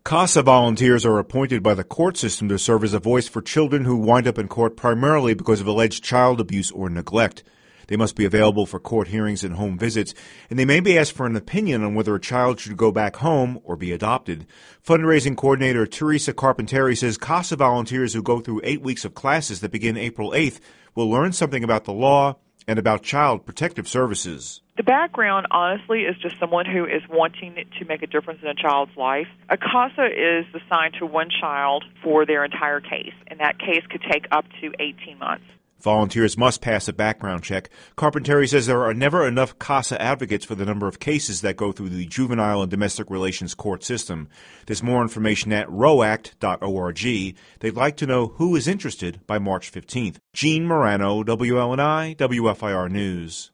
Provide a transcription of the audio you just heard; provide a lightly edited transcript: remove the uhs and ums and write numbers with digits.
CASA volunteers are appointed by the court system to serve as a voice for children who wind up in court primarily because of alleged child abuse or neglect. They must be available for court hearings and home visits, and they may be asked for an opinion on whether a child should go back home or be adopted. Fundraising coordinator Teresa Carpenteri says CASA volunteers who go through 8 weeks of classes that begin April 8th will learn something about the law and about child protective services. The background, honestly, is just someone who is wanting to make a difference in a child's life. A CASA is assigned to one child for their entire case, and that case could take up to 18 months. Volunteers must pass a background check. Carpenteri says there are never enough CASA advocates for the number of cases that go through the juvenile and domestic relations court system. There's more information at roact.org. They'd like to know who is interested by March 15th. Gene Morano, WLNI, WFIR News.